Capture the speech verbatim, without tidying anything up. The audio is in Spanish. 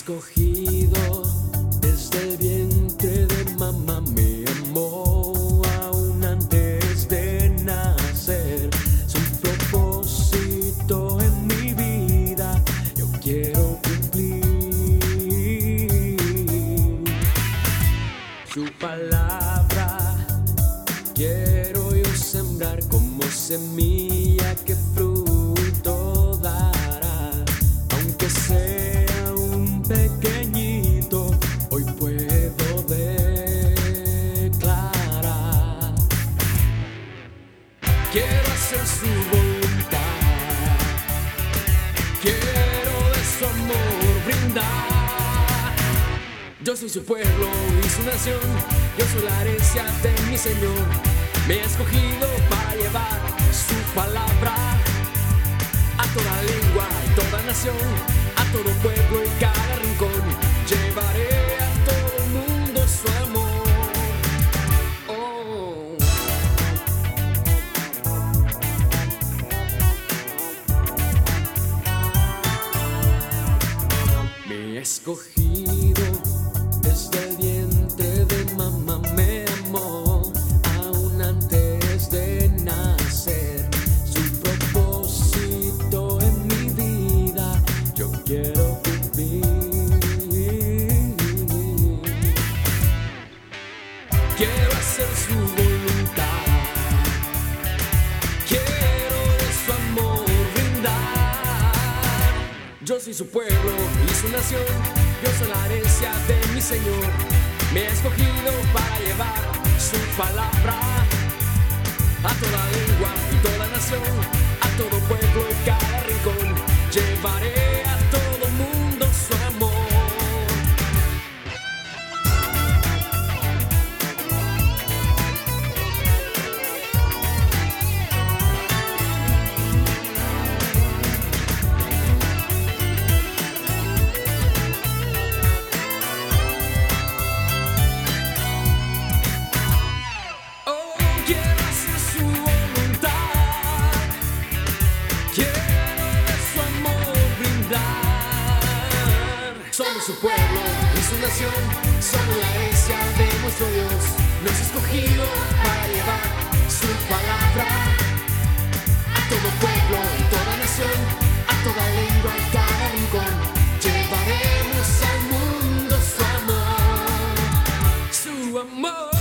escogido desde el vientre de mamá, me amó aún antes de nacer. Su propósito en mi vida yo quiero cumplir. Su palabra quiero yo sembrar como semilla que fruto dará, aunque sea un pequeñito, hoy puedo declarar. Quiero hacer su voluntad, quiero de su amor brindar. Yo soy su pueblo y su nación, yo soy la herencia de mi Señor. Me he escogido para llevar su palabra a toda lengua y toda nación, a todo pueblo y cada rincón. Llevaré a todo el mundo su amor. Oh. Me he escogido desde el vientre de mamá, me amó aún antes de nacer. Su propósito en mi vida yo quiero cumplir. Quiero hacer su voluntad, quiero de su amor brindar. Yo soy su pueblo y su nación, yo soy la herencia de mi Señor. Me he escogido para llevar su palabra a toda lengua y toda nación, a todo pueblo y cada rincón. Llevaré a todo mundo su amor. Quiero hacer su voluntad, quiero de su amor brindar. Somos su pueblo y su nación, somos la herencia de nuestro Dios. Nos ha escogido para llevar su palabra a todo pueblo y toda nación, a toda lengua y cada rincón. Llevaremos al mundo su amor, su amor.